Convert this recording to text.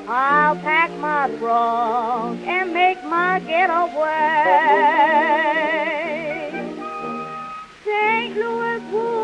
I'll pack my trunk and make my getaway. St. Louis would